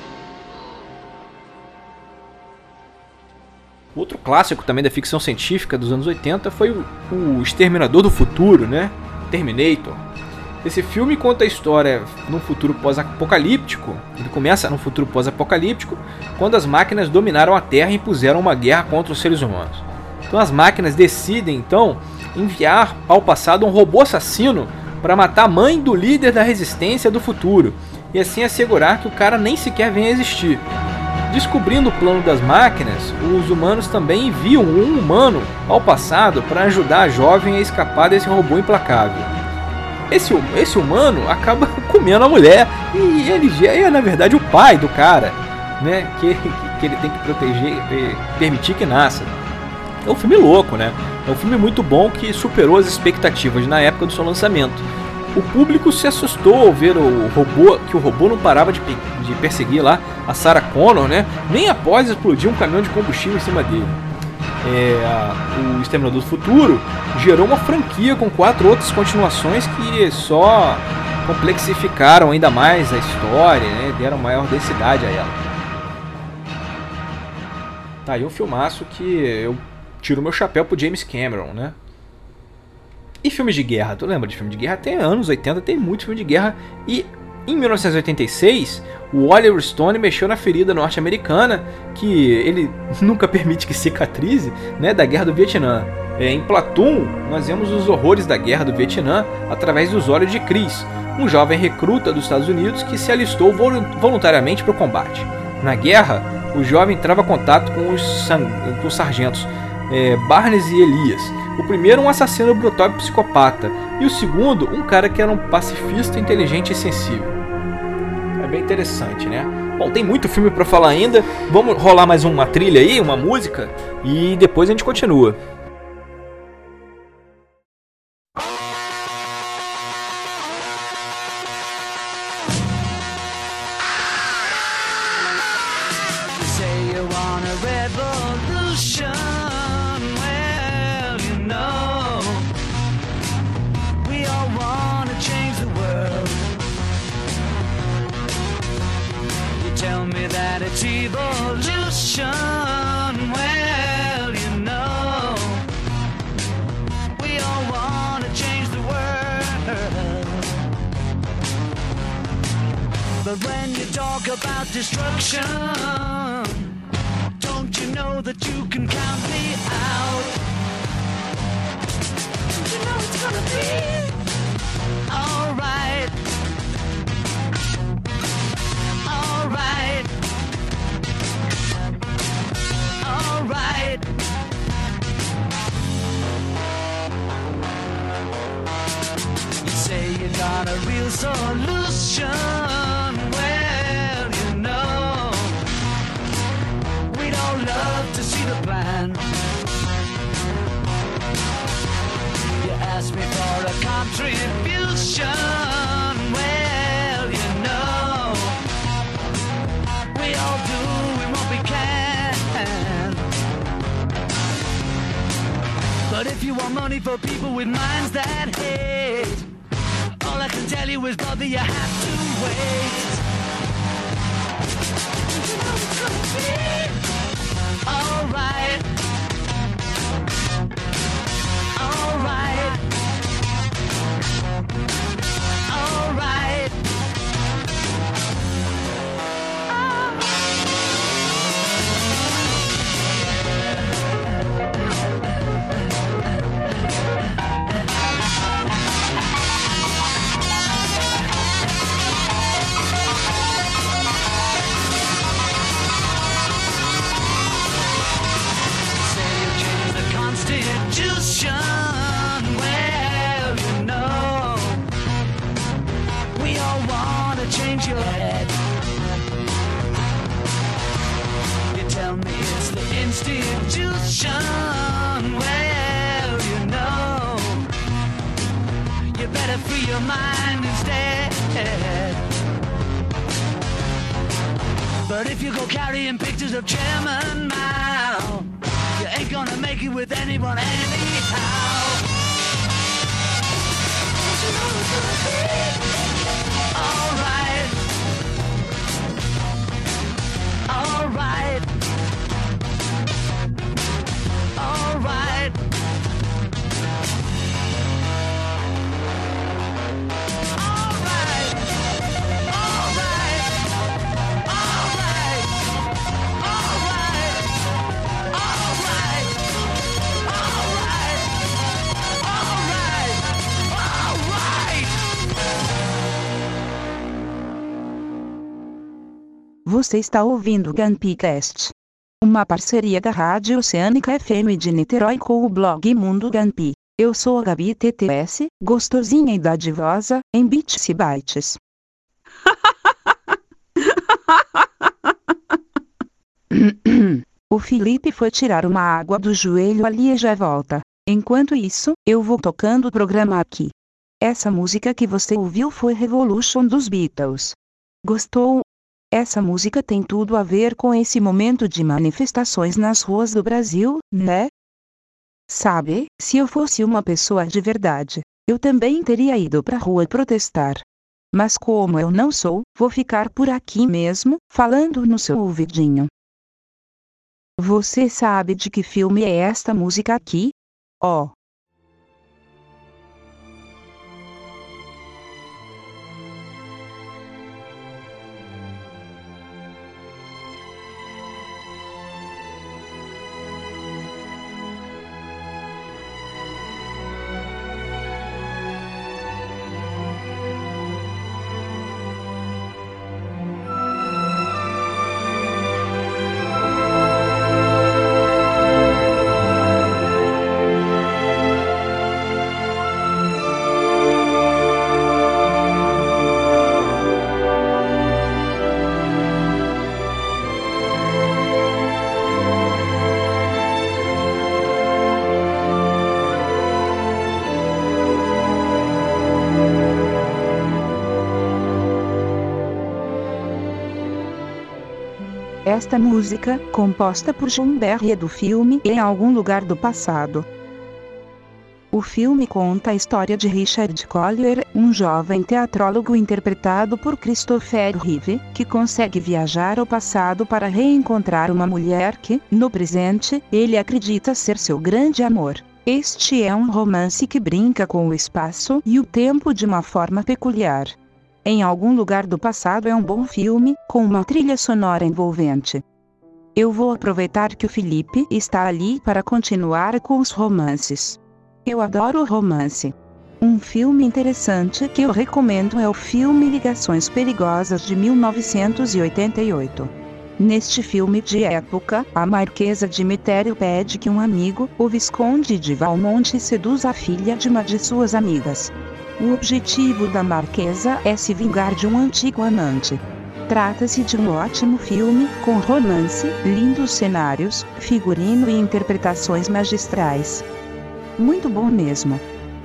Outro clássico também da ficção científica dos anos 80 foi o Exterminador do Futuro, né? Terminator. Esse filme conta a história num futuro pós-apocalíptico. Ele começa num futuro pós-apocalíptico, quando as máquinas dominaram a Terra e impuseram uma guerra contra os seres humanos. Então as máquinas decidem, então, enviar ao passado um robô assassino para matar a mãe do líder da resistência do futuro, e assim assegurar que o cara nem sequer venha a existir. Descobrindo o plano das máquinas, os humanos também enviam um humano ao passado para ajudar a jovem a escapar desse robô implacável. Esse humano acaba comendo a mulher e ele é na verdade o pai do cara, né, que ele tem que proteger e permitir que nasça. É um filme louco, né? É um filme muito bom que superou as expectativas na época do seu lançamento. O público se assustou ao ver que o robô não parava de perseguir lá a Sarah Connor, né? Nem após explodir um caminhão de combustível em cima dele. O Exterminador do Futuro gerou uma franquia com 4 outras continuações que só complexificaram ainda mais a história, né? Deram maior densidade a ela. Tá aí um filmaço que eu tiro meu chapéu pro James Cameron, né? E filmes de guerra? Tu lembra de filme de guerra? Até anos 80 tem muito filme de guerra. E em 1986, o Oliver Stone mexeu na ferida norte-americana, que ele nunca permite que cicatrize, né, da guerra do Vietnã. Em Platoon, nós vemos os horrores da guerra do Vietnã através dos olhos de Chris, um jovem recruta dos Estados Unidos que se alistou voluntariamente para o combate. Na guerra, o jovem trava contato com os sargentos Barnes e Elias. O primeiro, um assassino brutal e psicopata, e o segundo, um cara que era um pacifista, inteligente e sensível. É bem interessante, né? Bom, tem muito filme pra falar ainda. Vamos rolar mais uma trilha aí, uma música, e depois a gente continua. say that it's evolution. Well, you know, we all want to change the world. But when you talk about destruction, don't you know that you can count me out? Don't you know it's gonna be alright? Alright. Alright. You say you got a real solution. Well, you know, we'd all love to see the plan. You asked me for a contribution. Well, you know, we all do what we can. But if you want money for people with minds that hate, all I can tell you is, brother, you have to wait. You know it's gonna be alright. Alright. Alright. Constitution, well, you know, we all want to change your head. You tell me it's the institution, well, you know, you better free your mind instead. But if you go carrying pictures of Chairman Mao, you ain't gonna make it with anyone anyhow. Don't you know it's gonna be alright. Alright. Alright. Alright. Alright. Alright. Você está ouvindo o Gampcast, uma parceria da Rádio Oceânica FM de Niterói com o blog Mundo Gampi. Eu sou a Gabi TTS, gostosinha e dadivosa, em bits e bytes. O Felipe foi tirar uma água do joelho ali e já volta. Enquanto isso, eu vou tocando o programa aqui. Essa música que você ouviu foi Revolution dos Beatles. Gostou? Essa música tem tudo a ver com esse momento de manifestações nas ruas do Brasil, né? Sabe, se eu fosse uma pessoa de verdade, eu também teria ido pra rua protestar. Mas como eu não sou, vou ficar por aqui mesmo, falando no seu ouvidinho. Você sabe de que filme é esta música aqui? Ó. Esta música, composta por John Barry, é do filme Em Algum Lugar do Passado. O filme conta a história de Richard Collier, um jovem teatrólogo interpretado por Christopher Reeve, que consegue viajar ao passado para reencontrar uma mulher que, no presente, ele acredita ser seu grande amor. Este é um romance que brinca com o espaço e o tempo de uma forma peculiar. Em algum lugar do passado é um bom filme, com uma trilha sonora envolvente. Eu vou aproveitar que o Felipe está ali para continuar com os romances. Eu adoro romance. Um filme interessante que eu recomendo é o filme Ligações Perigosas de 1988. Neste filme de época, a Marquesa de Metério pede que um amigo, o Visconde de Valmonte, seduza a filha de uma de suas amigas. O objetivo da Marquesa é se vingar de um antigo amante. Trata-se de um ótimo filme, com romance, lindos cenários, figurino e interpretações magistrais. Muito bom mesmo.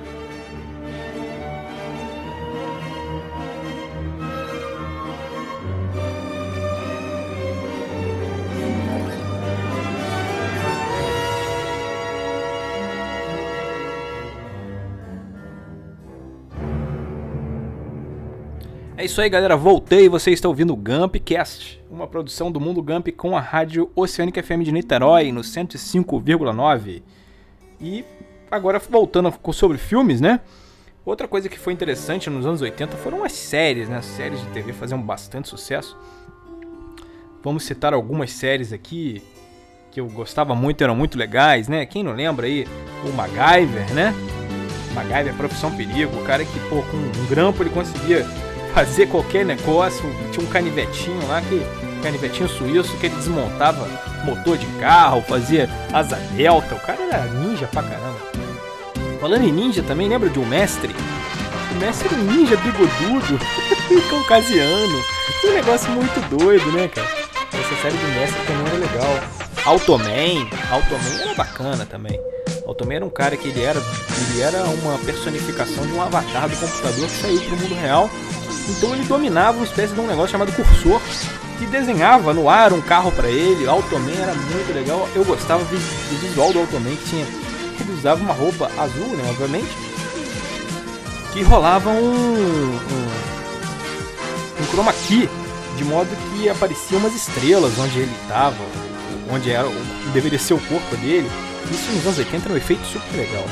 É isso aí, galera, voltei e você está ouvindo o Gumpcast, uma produção do Mundo Gump com a rádio Oceânica FM de Niterói no 105,9. E agora voltando sobre filmes, né? Outra coisa que foi interessante nos anos 80 foram as séries, né? As séries de TV faziam bastante sucesso. Vamos citar algumas séries aqui que eu gostava muito, eram muito legais, né? Quem não lembra aí? O MacGyver, né? MacGyver, Profissão Perigo, o cara que, pô, com um grampo ele conseguia fazer qualquer negócio. Tinha um canivetinho lá, canivetinho suíço, que ele desmontava motor de carro, fazia asa delta. O cara era ninja pra caramba. Falando em ninja também, lembra de um mestre? O mestre era um ninja bigodudo, caucasiano. Um negócio muito doido, né, cara? Essa série de mestre também era legal. Automan era bacana também. Automan era um cara que ele era uma personificação de um avatar do computador que saiu pro mundo real. Então ele dominava uma espécie de um negócio chamado cursor, que desenhava no ar um carro pra ele. Automan era muito legal. Eu gostava do visual do Automan, que ele usava uma roupa azul, né, obviamente, que rolava um chroma key, de modo que apareciam umas estrelas onde ele estava, onde deveria ser o corpo dele. Isso nos anos 80 era um efeito super legal.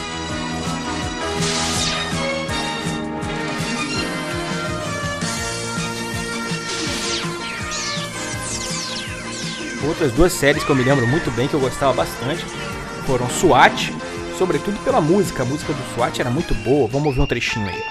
Outras duas séries que eu me lembro muito bem, que eu gostava bastante, foram SWAT, sobretudo pela música. A música do SWAT era muito boa. Vamos ouvir um trechinho aí.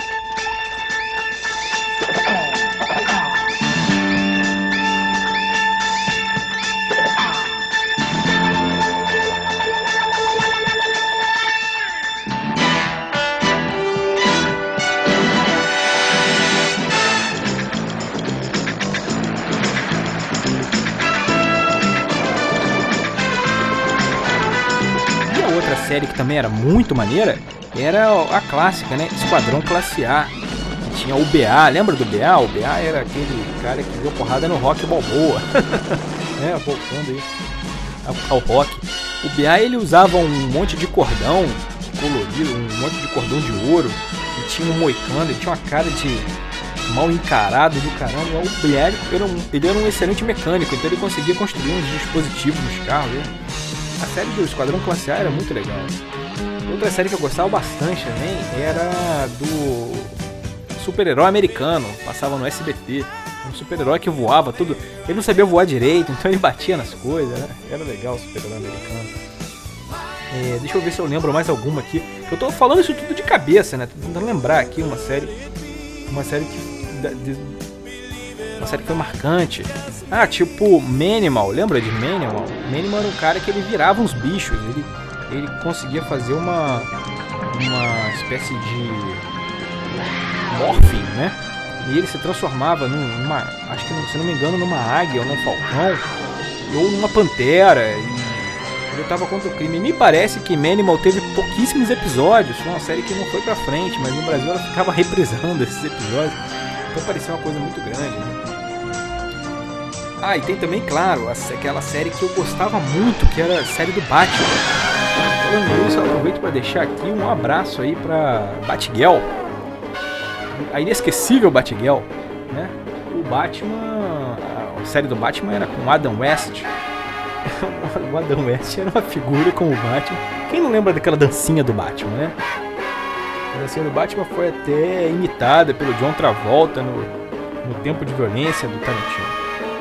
Série que também era muito maneira era a clássica, né? Esquadrão Classe A, que tinha o BA. Lembra do BA? O BA era aquele cara que deu porrada no Rock Balboa. Né? Voltando aí ao rock. O BA, ele usava um monte de cordão colorido, um monte de cordão de ouro, e tinha um moicano, ele tinha uma cara de mal encarado do caramba. O BA ele era um excelente mecânico, então ele conseguia construir uns dispositivos nos carros, né? A série do Esquadrão Classe A era muito legal. Outra série que eu gostava bastante também era do super-herói americano. Passava no SBT. Um super-herói que voava tudo. Ele não sabia voar direito, então ele batia nas coisas, né? Era legal o super-herói americano. Deixa eu ver se eu lembro mais alguma aqui. Eu tô falando isso tudo de cabeça, né? Tô tentando lembrar aqui uma série que foi marcante. Ah, tipo Manimal. Lembra de Manimal? Manimal era um cara que ele virava uns bichos. Ele conseguia fazer uma espécie de morphing, né? E ele se transformava numa, acho que, se não me engano, numa águia ou num falcão ou numa pantera. E ele lutava contra o crime. Me parece que Manimal teve pouquíssimos episódios. Foi uma série que não foi pra frente, mas no Brasil ela ficava reprisando esses episódios. Então parecia uma coisa muito grande, né? Ah, e tem também, claro, aquela série que eu gostava muito, que era a série do Batman. falando nisso, eu aproveito para deixar aqui um abraço aí para Batgirl, a inesquecível Batgirl, né? O Batman, a série do Batman era com Adam West. O Adam West era uma figura como o Batman. Quem não lembra daquela dancinha do Batman, né? A dancinha do Batman foi até imitada pelo John Travolta no Tempo de Violência do Tarantino.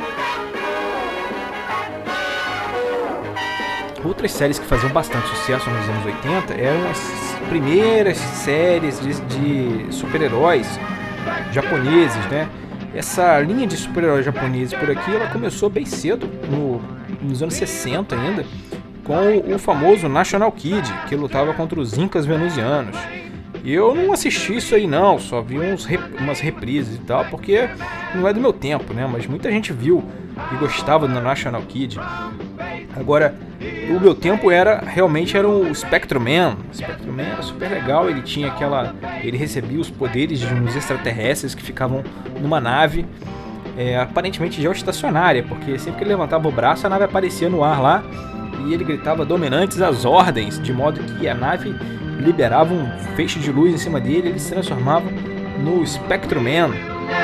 Outras séries que faziam bastante sucesso nos anos 80 eram as primeiras séries de super-heróis japoneses, né? Essa linha de super-heróis japoneses por aqui, ela começou bem cedo, nos anos 60 ainda, com o famoso National Kid, que lutava contra os Incas venusianos. E eu não assisti isso aí não, só vi umas reprises e tal, porque não é do meu tempo, né? Mas muita gente viu e gostava do National Kid. Agora, o meu tempo realmente era o Spectrum-Man. O Spectrum-Man era super legal, ele recebia os poderes de uns extraterrestres que ficavam numa nave, aparentemente geoestacionária, porque sempre que ele levantava o braço, a nave aparecia no ar lá, e ele gritava dominantes às ordens, de modo que a nave liberava um feixe de luz em cima dele, ele se transformava no Spectrum-Man.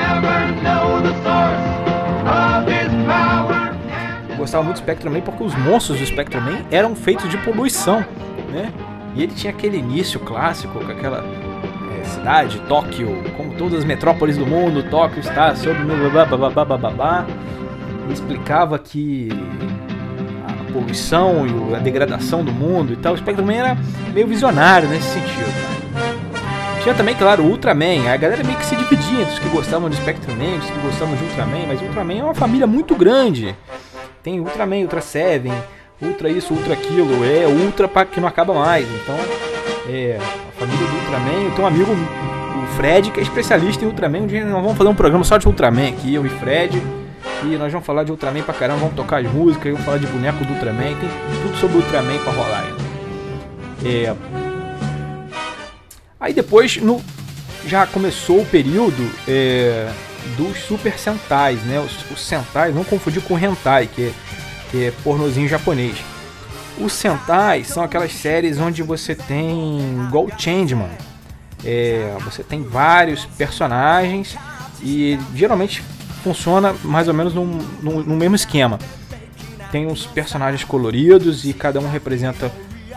Eu gostava muito do Spectrum-Man porque os monstros do Spectrum-Man eram feitos de poluição, né? E ele tinha aquele início clássico com aquela cidade, Tóquio, como todas as metrópoles do mundo, Tóquio está sob babá. Ele explicava que a poluição e a degradação do mundo e tal. O Spectrum-Man era meio visionário nesse sentido. Tinha também, claro, o Ultraman. A galera meio que se dividia entre os que gostavam de Spectrum-Man, os que gostavam de Ultraman, mas o Ultraman é uma família muito grande. Tem Ultraman, Ultra Seven, Ultra isso, Ultra aquilo, Ultra que não acaba mais. Então, a família do Ultraman. Eu tenho um amigo, o Fred, que é especialista em Ultraman. Um dia nós vamos fazer um programa só de Ultraman aqui, eu e Fred. E nós vamos falar de Ultraman pra caramba, vamos tocar as músicas, vamos falar de boneco do Ultraman. Tem tudo sobre Ultraman pra rolar ainda. Aí depois, já começou o período dos Super Sentais, né? Os Sentais, não confundir com o Hentai, que é pornozinho japonês. Os Sentai são aquelas séries onde você tem igual Changeman. Você tem vários personagens e geralmente funciona mais ou menos no mesmo esquema. Tem uns personagens coloridos e cada um representa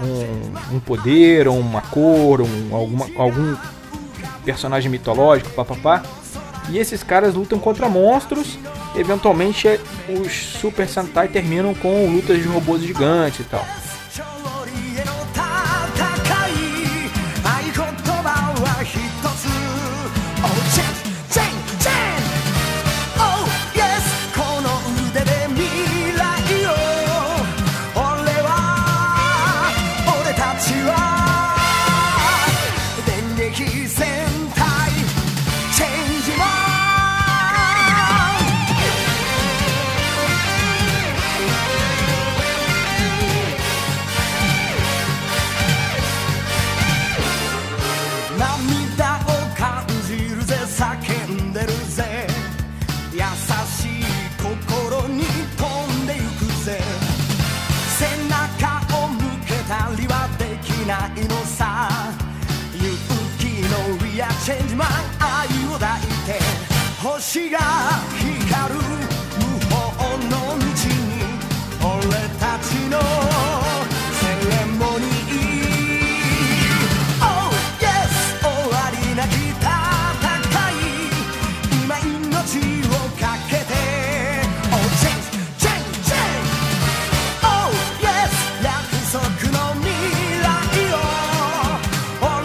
um poder, ou uma cor, algum personagem mitológico, papapá. E esses caras lutam contra monstros. Eventualmente os Super Sentai terminam com lutas de robôs gigantes e tal.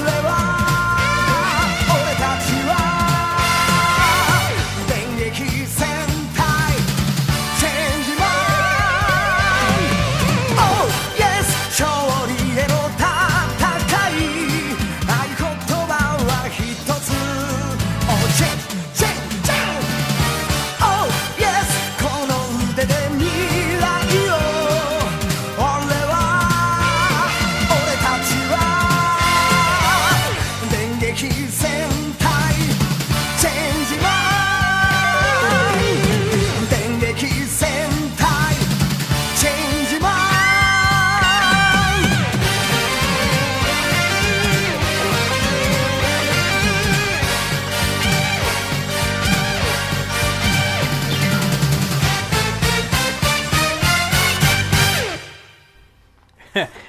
He's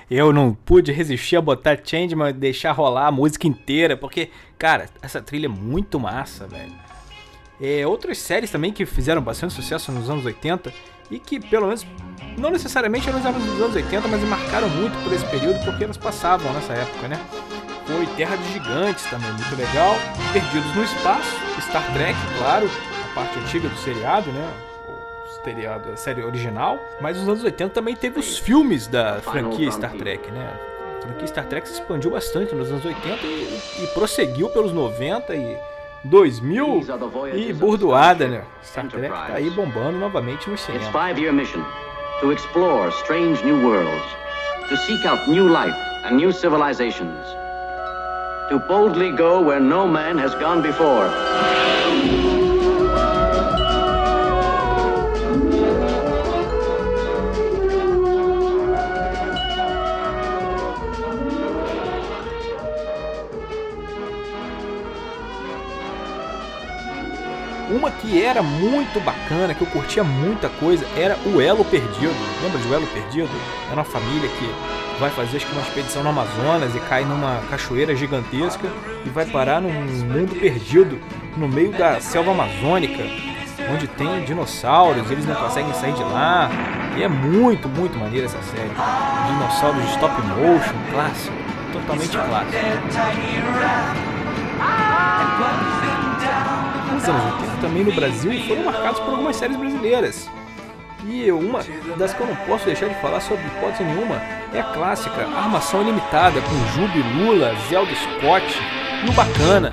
eu não pude resistir a botar Changeman e deixar rolar a música inteira, porque, cara, essa trilha é muito massa, velho. Outras séries também que fizeram bastante sucesso nos anos 80 e que, pelo menos, não necessariamente eram nos anos 80, mas marcaram muito por esse período porque elas passavam nessa época, né? Foi Terra de Gigantes também, muito legal. Perdidos no Espaço, Star Trek, claro, a parte antiga do seriado, né? O seriado, a série original. Mas nos anos 80 também teve os filmes da franquia Star Trek, né? A franquia Star Trek se expandiu bastante nos anos 80 e prosseguiu pelos 90 e 2000 e burdoada, né? Star Trek tá aí bombando novamente no cinema. Its 5-year mission to explore strange new worlds, to seek out new life and new civilizations, to boldly go where no man has gone before. Uma que era muito bacana, que eu curtia muita coisa, era o Elo Perdido. Lembra de O Elo Perdido? Era uma família que vai fazer acho que uma expedição no Amazonas e cai numa cachoeira gigantesca e vai parar num mundo perdido, no meio da selva amazônica, onde tem dinossauros, eles não conseguem sair de lá. E é muito, muito maneira essa série. Dinossauros de stop motion, clássico, totalmente clássico. Os anos 80 também no Brasil foram marcados por algumas séries brasileiras. E uma das que eu não posso deixar de falar sobre hipótese nenhuma é a clássica Armação Ilimitada, com Jubi Lula, Zelda Scott e o Bacana.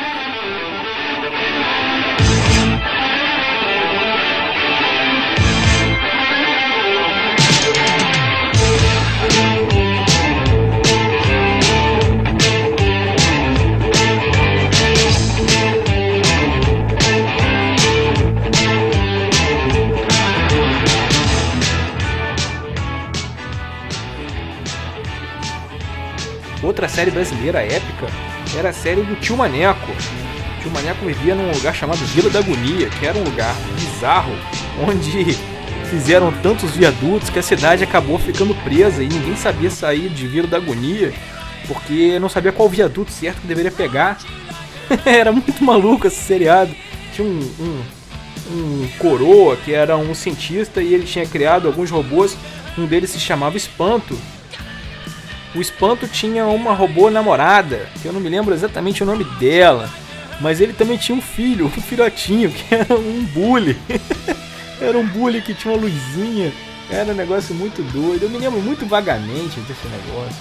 Outra série brasileira épica era a série do Tio Maneco. O Tio Maneco vivia num lugar chamado Vila da Agonia, que era um lugar bizarro, onde fizeram tantos viadutos que a cidade acabou ficando presa e ninguém sabia sair de Vila da Agonia, porque não sabia qual viaduto certo que deveria pegar. Era muito maluco esse seriado. Tinha um coroa que era um cientista e ele tinha criado alguns robôs, um deles se chamava Espanto. O Espanto tinha uma robô namorada, que eu não me lembro exatamente o nome dela, mas ele também tinha um filho, um filhotinho, que era um bully. Era um bully que tinha uma luzinha, era um negócio muito doido, eu me lembro muito vagamente desse negócio.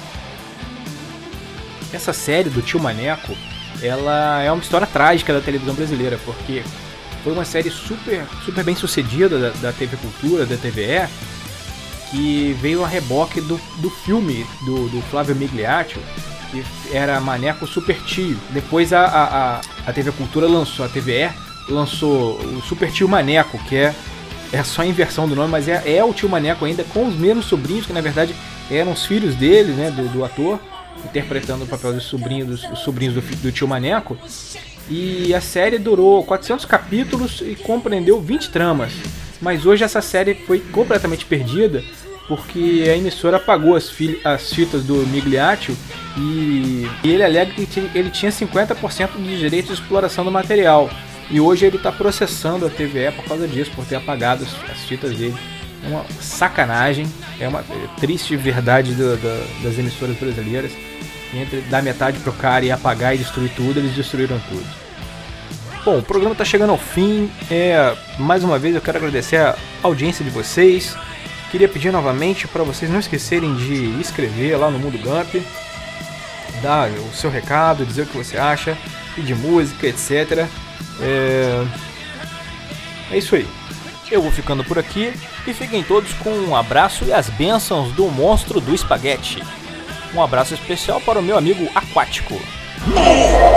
Essa série do Tio Maneco, ela é uma história trágica da televisão brasileira, porque foi uma série super bem sucedida da TV Cultura, da TVE, que veio a reboque do filme do Flávio Migliaccio, que era Maneco Super Tio. Depois a TV Cultura lançou, a TVE lançou o Super Tio Maneco, que é só a inversão do nome, mas é o Tio Maneco ainda, com os mesmos sobrinhos, que na verdade eram os filhos dele, né, do ator, interpretando o papel dos sobrinhos do Tio Maneco. E a série durou 400 capítulos e compreendeu 20 tramas. Mas hoje essa série foi completamente perdida, porque a emissora apagou as fitas do Migliaccio e ele alega que ele tinha 50% de direitos de exploração do material. E hoje ele está processando a TVE por causa disso, por ter apagado as fitas dele. É uma sacanagem, é uma triste verdade das emissoras brasileiras. Entre dar metade pro cara e apagar e destruir tudo, eles destruíram tudo. Bom, o programa está chegando ao fim. Mais uma vez eu quero agradecer a audiência de vocês. Queria pedir novamente para vocês não esquecerem de escrever lá no Mundo Gump, dar o seu recado, dizer o que você acha, pedir música, etc. É isso aí. Eu vou ficando por aqui e fiquem todos com um abraço e as bênçãos do monstro do espaguete. Um abraço especial para o meu amigo Aquático.